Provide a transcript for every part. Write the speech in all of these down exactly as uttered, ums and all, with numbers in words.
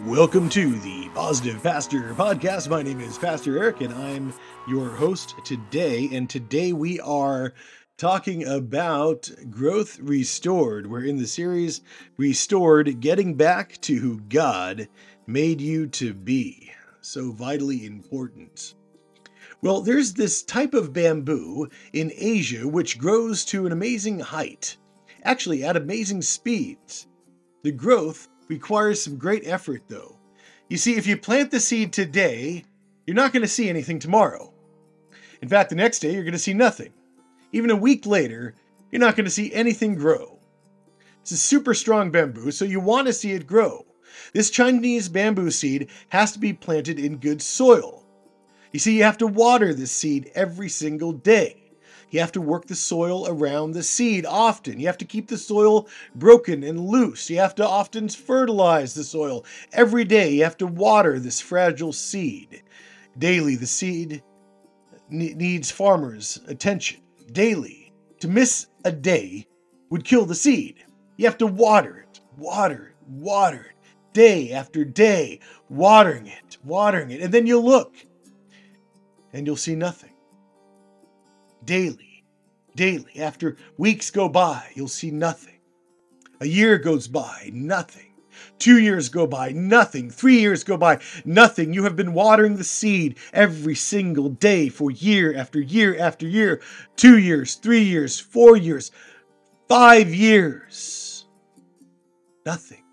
Welcome to the Positive Pastor Podcast. My name is Pastor Eric, and I'm your host today. And today we are talking about growth restored. We're in the series Restored, getting back to who God made you to be. So vitally important. Well, there's this type of bamboo in Asia which grows to an amazing height, actually at amazing speeds. The growth requires some great effort, though. You see, if you plant the seed today, you're not going to see anything tomorrow. In fact, the next day, you're going to see nothing. Even a week later, you're not going to see anything grow. It's a super strong bamboo, so you want to see it grow. This Chinese bamboo seed has to be planted in good soil. You see, you have to water this seed every single day. You have to work the soil around the seed often. You have to keep the soil broken and loose. You have to often fertilize the soil. Every day you have to water this fragile seed. Daily the seed ne- needs farmers' attention. Daily. To miss a day would kill the seed. You have to water it, water it, water it. Day after day, watering it, watering it. And then you'll look and you'll see nothing. Daily, daily. After weeks go by, you'll see nothing. A year goes by, nothing. Two years go by, nothing. Three years go by, nothing. You have been watering the seed every single day for year after year after year. Two years, three years, four years, five years. Nothing.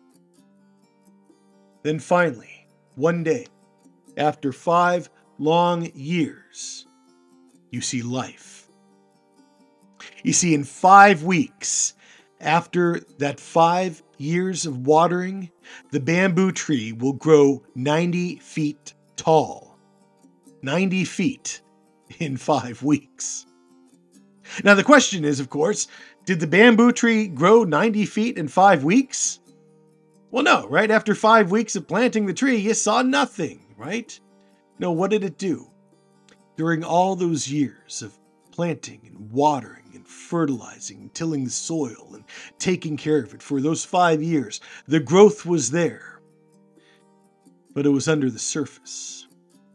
Then finally, one day, after five long years, you see life. You see, in five weeks, after that five years of watering, the bamboo tree will grow ninety feet tall. ninety feet in five weeks. Now the question is, of course, did the bamboo tree grow ninety feet in five weeks? Well, no, right? After five weeks of planting the tree, you saw nothing, right? No, what did it do? During all those years of planting and watering and fertilizing and tilling the soil and taking care of it for those five years, the growth was there, but it was under the surface.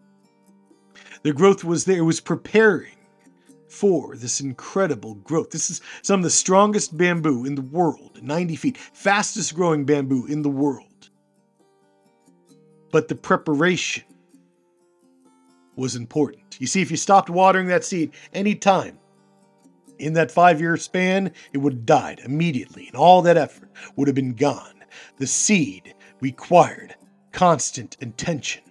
The growth was there. It was preparing for this incredible growth. This is some of the strongest bamboo in the world, ninety feet, fastest growing bamboo in the world. But the preparation was important. You see, if you stopped watering that seed any time in that five-year span, it would have died immediately, and all that effort would have been gone. The seed required constant attention.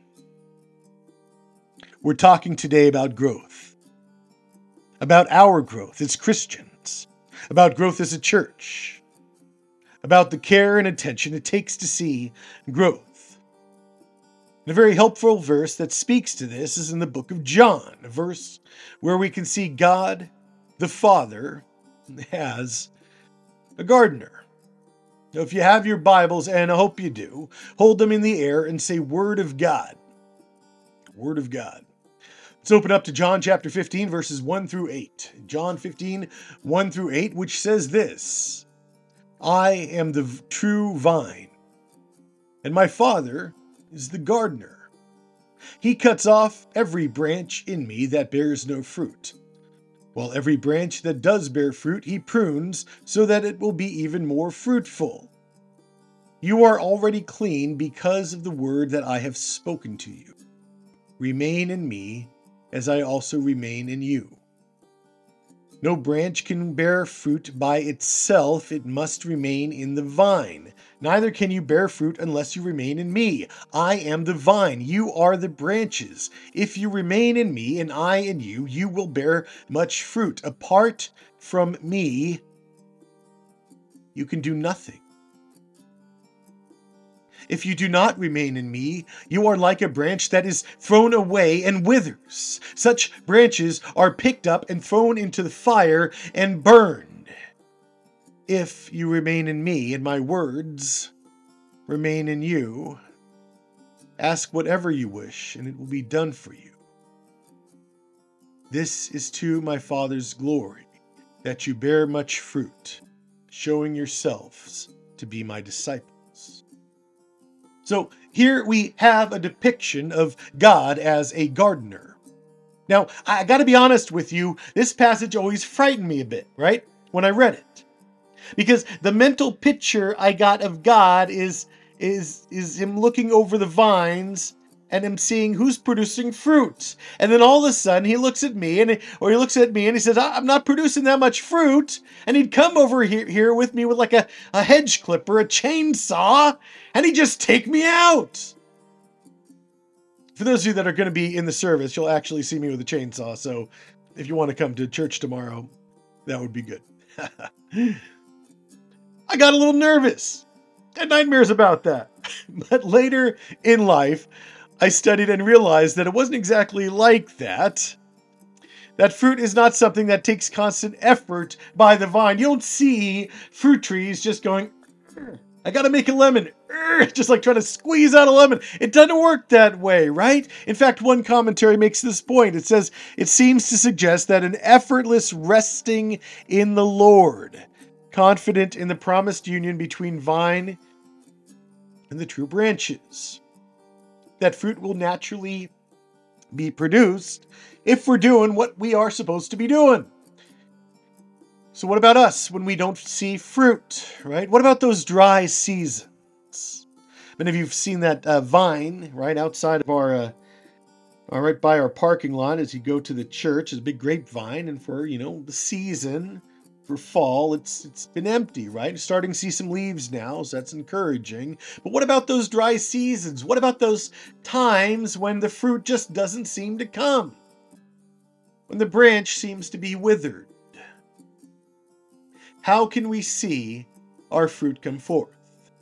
We're talking today about growth, about our growth as Christians, about growth as a church, about the care and attention it takes to see growth. And a very helpful verse that speaks to this is in the book of John, a verse where we can see God, the Father, as a gardener. Now, if you have your Bibles, and I hope you do, hold them in the air and say, Word of God. Word of God. Let's open up to John chapter fifteen, verses one through eight. John fifteen, one through eight, which says this, I am the true vine, and my Father is the gardener. He cuts off every branch in me that bears no fruit, while every branch that does bear fruit he prunes so that it will be even more fruitful. You are already clean because of the word that I have spoken to you. Remain in me as I also remain in you. No branch can bear fruit by itself. It must remain in the vine. Neither can you bear fruit unless you remain in me. I am the vine. You are the branches. If you remain in me and I in you, you will bear much fruit. Apart from me, you can do nothing. If you do not remain in me, you are like a branch that is thrown away and withers. Such branches are picked up and thrown into the fire and burned. If you remain in me and my words remain in you, ask whatever you wish and it will be done for you. This is to my Father's glory, that you bear much fruit, showing yourselves to be my disciples. So here we have a depiction of God as a gardener. Now, I got to be honest with you, this passage always frightened me a bit, right? When I read it. Because the mental picture I got of God is is is him looking over the vines and him seeing who's producing fruit. And then all of a sudden he looks at me and or he looks at me and he says, I'm not producing that much fruit. And he'd come over here, here with me with like a, a hedge clipper, a chainsaw, and he'd just take me out. For those of you that are going to be in the service, you'll actually see me with a chainsaw. So if you want to come to church tomorrow, that would be good. I got a little nervous. I had nightmares about that. But later in life, I studied and realized that it wasn't exactly like that. That fruit is not something that takes constant effort by the vine. You don't see fruit trees just going, I gotta make a lemon, just like trying to squeeze out a lemon. It doesn't work that way, right? In fact, one commentary makes this point. It says, it seems to suggest that an effortless resting in the Lord, confident in the promised union between vine and the true branches, that fruit will naturally be produced if we're doing what we are supposed to be doing. So what about us when we don't see fruit, right? What about those dry seasons? Many of you have seen that uh, vine right outside of our, uh, uh, right by our parking lot as you go to the church. There's a big grapevine, and for, you know, the season, for fall, it's it's been empty, right? Starting to see some leaves now, so that's encouraging. But what about those dry seasons? What about those times when the fruit just doesn't seem to come? When the branch seems to be withered? How can we see our fruit come forth?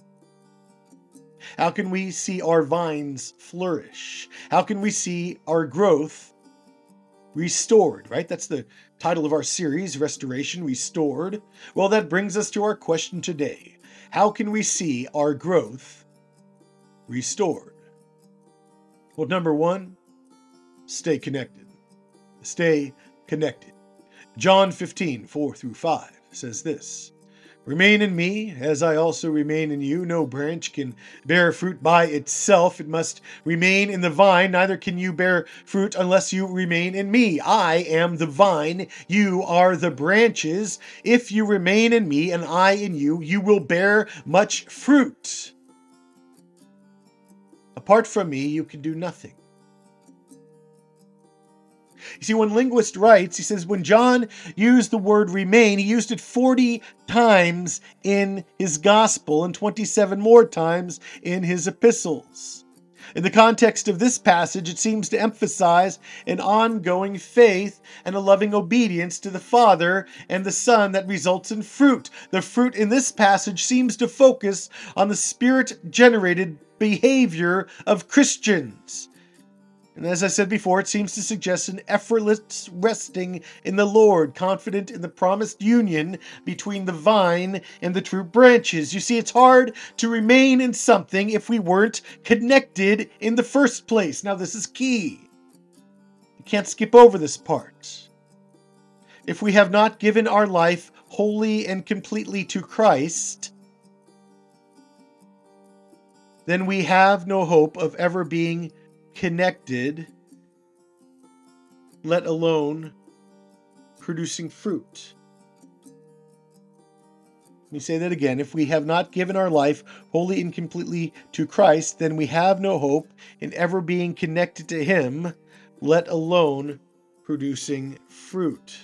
How can we see our vines flourish? How can we see our growth restored, right? That's the title of our series, Restoration Restored. Well, that brings us to our question today. How can we see our growth restored? Well, number one, stay connected. Stay connected. John fifteen, four through five says this, remain in me, as I also remain in you. No branch can bear fruit by itself. It must remain in the vine. Neither can you bear fruit unless you remain in me. I am the vine. You are the branches. If you remain in me and I in you, you will bear much fruit. Apart from me, you can do nothing. You see, when linguist writes, he says, when John used the word remain, he used it forty times in his gospel and twenty-seven more times in his epistles. In the context of this passage, it seems to emphasize an ongoing faith and a loving obedience to the Father and the Son that results in fruit. The fruit in this passage seems to focus on the Spirit-generated behavior of Christians. And as I said before, it seems to suggest an effortless resting in the Lord, confident in the promised union between the vine and the true branches. You see, it's hard to remain in something if we weren't connected in the first place. Now, this is key. You can't skip over this part. If we have not given our life wholly and completely to Christ, then we have no hope of ever being connected, let alone producing fruit. Let me say that again. If we have not given our life wholly and completely to Christ, then we have no hope in ever being connected to Him, let alone producing fruit.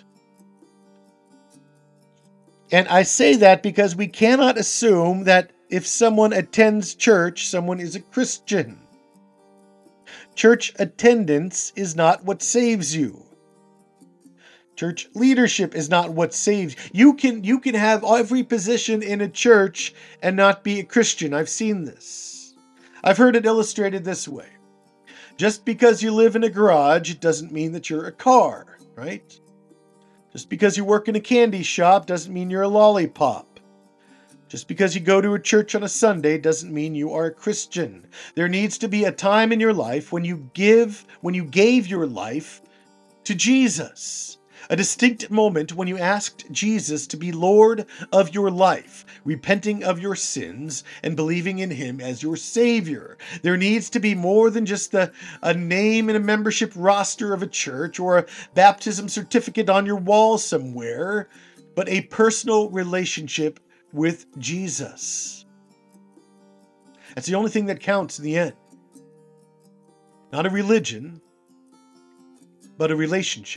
And I say that because we cannot assume that if someone attends church, someone is a Christian. Church attendance is not what saves you. Church leadership is not what saves you. You can, you can have every position in a church and not be a Christian. I've seen this. I've heard it illustrated this way. Just because you live in a garage, it doesn't mean that you're a car, right? Just because you work in a candy shop doesn't mean you're a lollipop. Just because you go to a church on a Sunday doesn't mean you are a Christian. There needs to be a time in your life when you give, when you gave your life to Jesus. A distinct moment when you asked Jesus to be Lord of your life, repenting of your sins and believing in him as your Savior. There needs to be more than just the, a name in a membership roster of a church or a baptism certificate on your wall somewhere, but a personal relationship with Jesus. That's the only thing that counts in the end. Not a religion, but a relationship.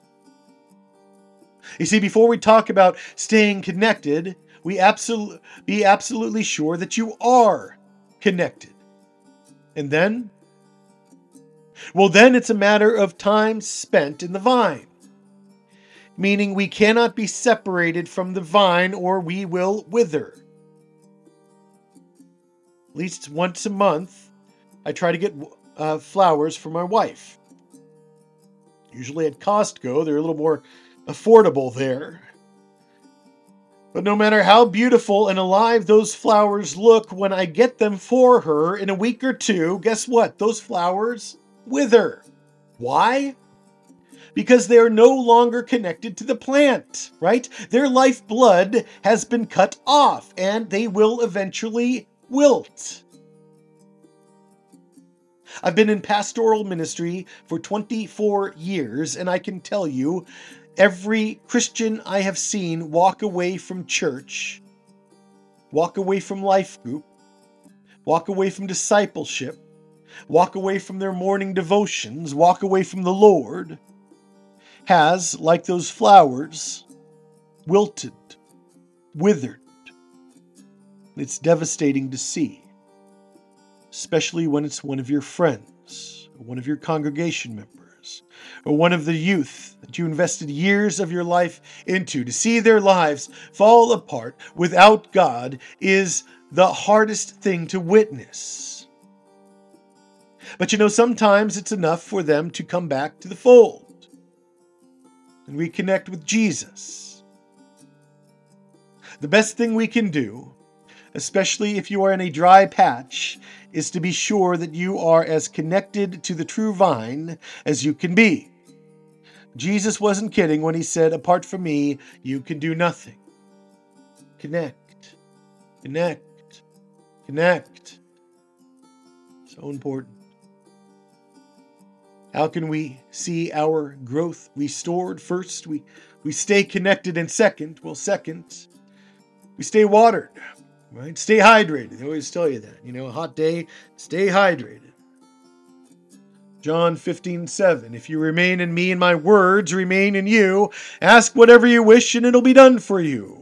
You see, before we talk about staying connected, we absolutely be absolutely sure that you are connected. And then, well, then it's a matter of time spent in the vine. Meaning we cannot be separated from the vine or we will wither. At least once a month, I try to get uh, flowers for my wife. Usually at Costco, they're a little more affordable there. But no matter how beautiful and alive those flowers look when I get them for her in a week or two, guess what? Those flowers wither. Why? Because they are no longer connected to the plant, right? Their lifeblood has been cut off and they will eventually wilt. I've been in pastoral ministry for twenty-four years, and I can tell you, every Christian I have seen walk away from church, walk away from life group, walk away from discipleship, walk away from their morning devotions, walk away from the Lord, has, like those flowers, wilted, withered. It's devastating to see, especially when it's one of your friends, or one of your congregation members, or one of the youth that you invested years of your life into. To see their lives fall apart without God is the hardest thing to witness. But you know, sometimes it's enough for them to come back to the fold and reconnect with Jesus. The best thing we can do, especially if you are in a dry patch, is to be sure that you are as connected to the true vine as you can be. Jesus wasn't kidding when he said, apart from me, you can do nothing. Connect, connect, connect. So important. How can we see our growth restored? First, we, we stay connected, and second, well, second, we stay watered. Right? Stay hydrated. They always tell you that. You know, a hot day, stay hydrated. John fifteen seven. If you remain in me and my words remain in you, ask whatever you wish and it'll be done for you.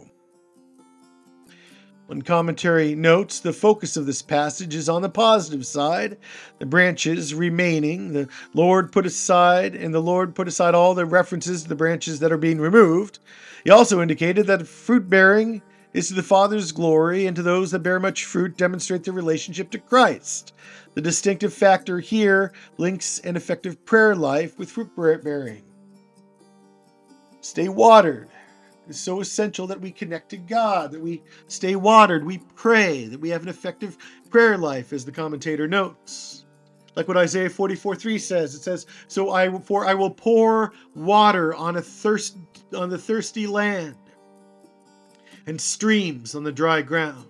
One commentary notes the focus of this passage is on the positive side, the branches remaining. The Lord put aside, and the Lord put aside all the references to the branches that are being removed. He also indicated that fruit bearing is to the Father's glory, and to those that bear much fruit demonstrate their relationship to Christ. The distinctive factor here links an effective prayer life with fruit bearing. Stay watered. It's so essential that we connect to God, that we stay watered, we pray, that we have an effective prayer life, as the commentator notes. Like what Isaiah forty-four three says, it says, "So I, for I will pour water on a thirst on the thirsty land, and streams on the dry ground.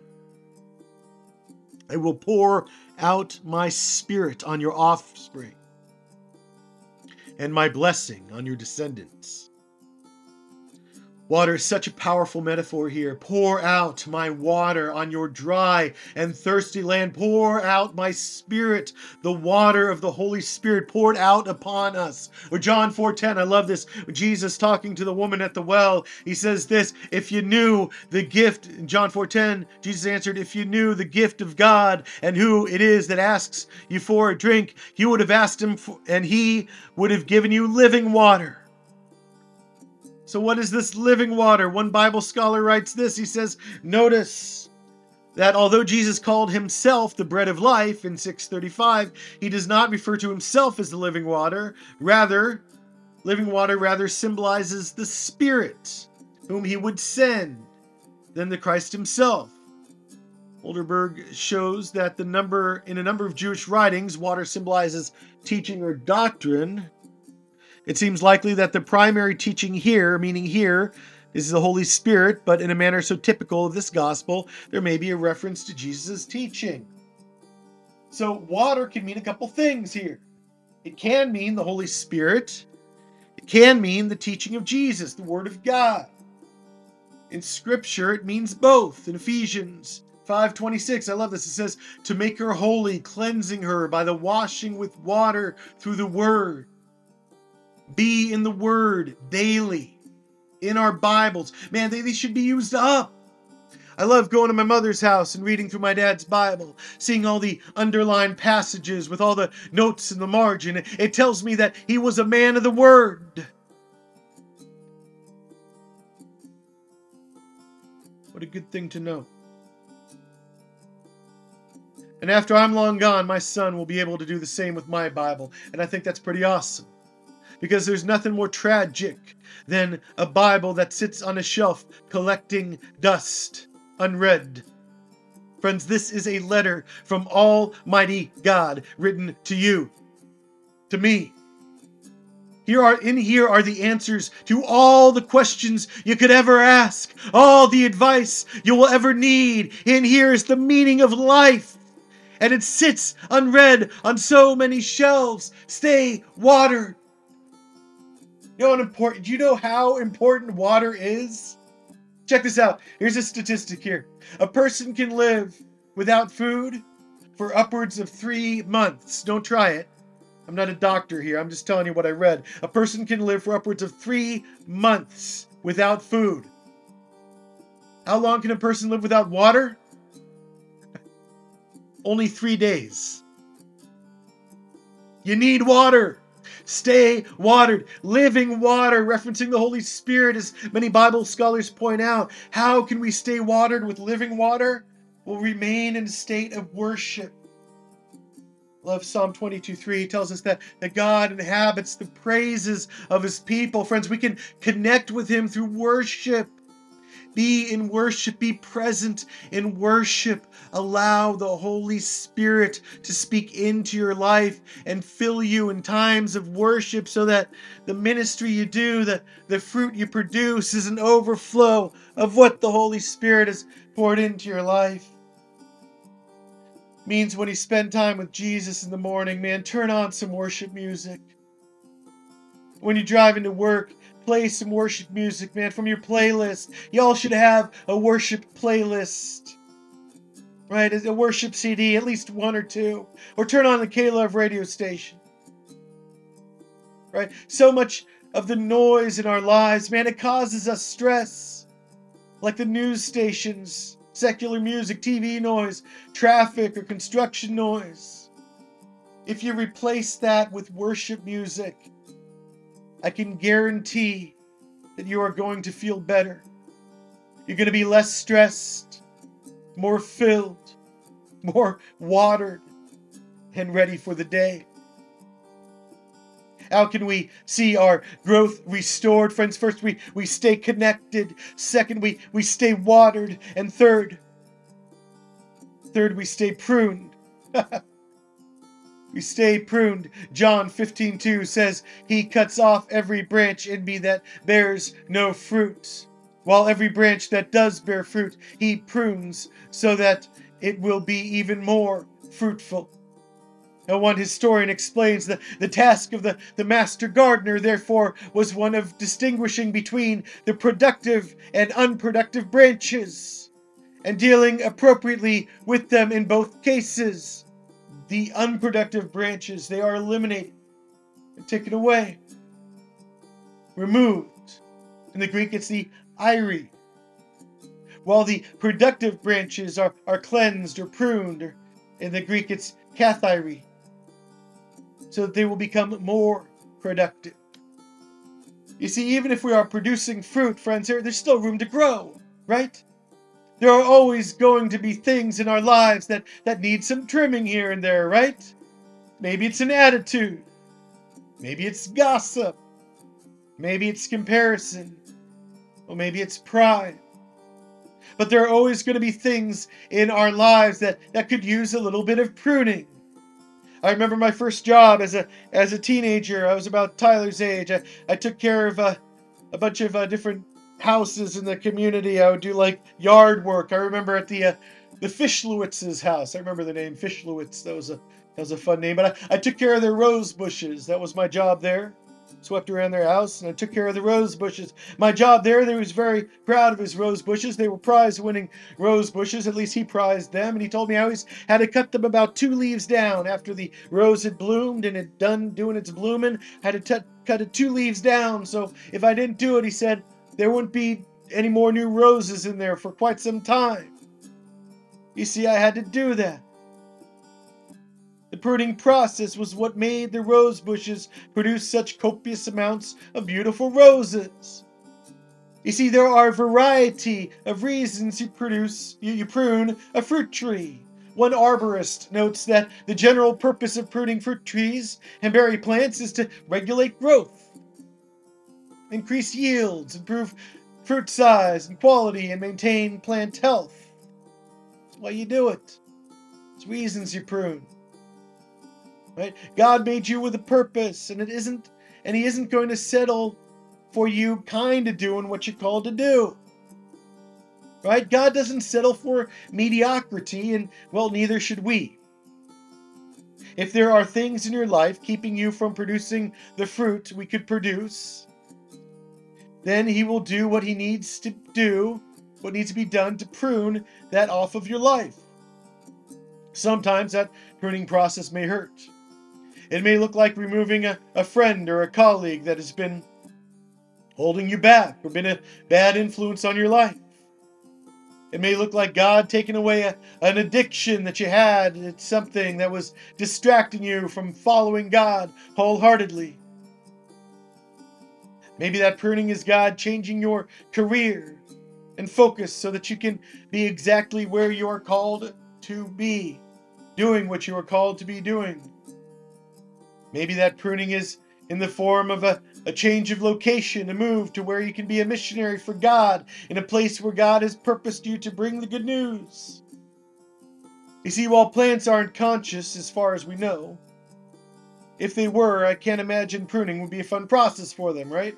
I will pour out my spirit on your offspring, and my blessing on your descendants." Water is such a powerful metaphor here. Pour out my water on your dry and thirsty land. Pour out my spirit, the water of the Holy Spirit poured out upon us. Or John four ten, I love this. Jesus talking to the woman at the well, he says this, if you knew the gift, in John four ten, Jesus answered, if you knew the gift of God and who it is that asks you for a drink, you would have asked him for, and he would have given you living water. So what is this living water? One Bible scholar writes this. He says, notice that although Jesus called himself the bread of life in six thirty-five, he does not refer to himself as the living water. Rather, living water rather symbolizes the Spirit whom he would send than the Christ himself. Olderberg shows that the number in a number of Jewish writings, water symbolizes teaching or doctrine. It seems likely that the primary teaching here, meaning here, is the Holy Spirit, but in a manner so typical of this gospel, there may be a reference to Jesus' teaching. So water can mean a couple things here. It can mean the Holy Spirit. It can mean the teaching of Jesus, the Word of God. In Scripture, it means both. In Ephesians five twenty-six, I love this. It says, to make her holy, cleansing her by the washing with water through the Word. Be in the Word daily. In our Bibles. Man, they, they should be used up. I love going to my mother's house and reading through my dad's Bible, seeing all the underlined passages with all the notes in the margin. It, it tells me that he was a man of the Word. What a good thing to know. And after I'm long gone, my son will be able to do the same with my Bible. And I think that's pretty awesome. Because there's nothing more tragic than a Bible that sits on a shelf collecting dust, unread. Friends, this is a letter from Almighty God written to you, to me. Here are, in here are the answers to all the questions you could ever ask, all the advice you will ever need. In here is the meaning of life. And it sits unread on so many shelves. Stay watered. You know what important? Do you know how important water is? Check this out. Here's a statistic here. A person can live without food for upwards of three months. Don't try it. I'm not a doctor here. I'm just telling you what I read. A person can live for upwards of three months without food. How long can a person live without water? Only three days. You need water. Stay watered. Living water, referencing the Holy Spirit, as many Bible scholars point out. How can we stay watered with living water? We'll remain in a state of worship. Love Psalm twenty-two three. Tells us that, that God inhabits the praises of his people. Friends, we can connect with him through worship. Be in worship. Be present in worship. Allow the Holy Spirit to speak into your life and fill you in times of worship so that the ministry you do, the, the fruit you produce is an overflow of what the Holy Spirit has poured into your life. Means when you spend time with Jesus in the morning, man, turn on some worship music. When you drive into work, play some worship music, man, from your playlist. Y'all should have a worship playlist, right? A worship C D, at least one or two. Or turn on the K-Love radio station, right? So much of the noise in our lives, man, it causes us stress. Like the news stations, secular music, T V noise, traffic, or construction noise. If you replace that with worship music, I can guarantee that you are going to feel better. You're going to be less stressed, more filled, more watered, and ready for the day. How can we see our growth restored? Friends, first we, we stay connected. Second, we, we stay watered. And third, third, we stay pruned. We stay pruned. John fifteen two says, he cuts off every branch in me that bears no fruit, while every branch that does bear fruit, he prunes so that it will be even more fruitful. Now, one historian explains that the task of the, the master gardener, therefore, was one of distinguishing between the productive and unproductive branches, and dealing appropriately with them in both cases. The unproductive branches, they are eliminated and taken away, removed. In the Greek, it's the iri. While the productive branches are, are cleansed or pruned, or in the Greek, it's kathairi, so that they will become more productive. You see, even if we are producing fruit, friends, there, there's still room to grow, right? There are always going to be things in our lives that, that need some trimming here and there, right? Maybe it's an attitude. Maybe it's gossip. Maybe it's comparison. Or maybe it's pride. But there are always going to be things in our lives that, that could use a little bit of pruning. I remember my first job as a as a teenager. I was about Tyler's age. I, I took care of uh, a bunch of uh, different houses in the community. I would do like yard work. I remember at the uh, the Fishlewitz's house. I remember the name Fishlewitz. That was a that was a fun name. But I, I took care of their rose bushes. That was my job there. Swept around their house, and I took care of the rose bushes. My job there, they was very proud of his rose bushes. They were prize-winning rose bushes. At least he prized them, and he told me I always had to cut them about two leaves down after the rose had bloomed and had done doing its blooming. I had to t- cut it two leaves down, so if I didn't do it, he said, there wouldn't be any more new roses in there for quite some time. You see, I had to do that. The pruning process was what made the rose bushes produce such copious amounts of beautiful roses. You see, there are a variety of reasons you produce, you, you prune a fruit tree. One arborist notes that the general purpose of pruning fruit trees and berry plants is to regulate growth, increase yields, improve fruit size and quality, and maintain plant health. That's why you do it. There's reasons you prune. Right? God made you with a purpose, and it isn't, and He isn't going to settle for you kind of doing what you're called to do. Right? God doesn't settle for mediocrity, and well, neither should we. If there are things in your life keeping you from producing the fruit we could produce, then He will do what He needs to do, what needs to be done to prune that off of your life. Sometimes that pruning process may hurt. It may look like removing a, a friend or a colleague that has been holding you back or been a bad influence on your life. It may look like God taking away a, an addiction that you had. It's something that was distracting you from following God wholeheartedly. Maybe that pruning is God changing your career and focus so that you can be exactly where you are called to be, doing what you are called to be doing. Maybe that pruning is in the form of a, a change of location, a move to where you can be a missionary for God in a place where God has purposed you to bring the good news. You see, while plants aren't conscious as far as we know, if they were, I can't imagine pruning would be a fun process for them, right?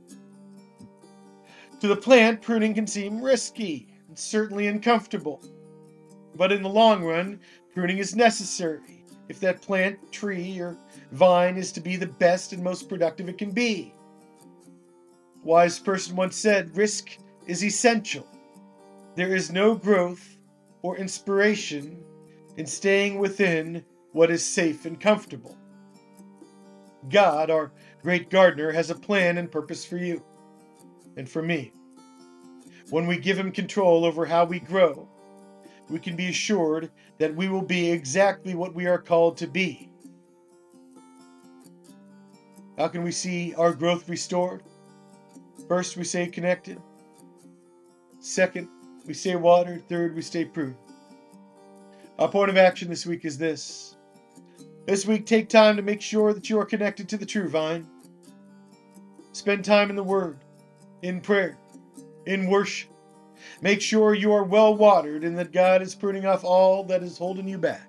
To the plant, pruning can seem risky and certainly uncomfortable. But in the long run, pruning is necessary if that plant, tree, or vine is to be the best and most productive it can be. A wise person once said, risk is essential. There is no growth or inspiration in staying within what is safe and comfortable. God, our great gardener, has a plan and purpose for you and for me. When we give Him control over how we grow, we can be assured that we will be exactly what we are called to be. How can we see our growth restored? First, we stay connected. Second, we stay watered. Third, we stay pruned. Our point of action this week is this. This week, take time to make sure that you are connected to the true vine. Spend time in the Word, in prayer, in worship. Make sure you are well watered and that God is pruning off all that is holding you back.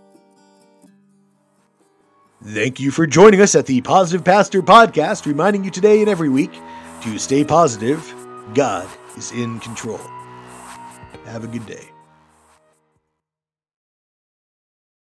Thank you for joining us at the Positive Pastor Podcast, reminding you today and every week to stay positive. God is in control. Have a good day.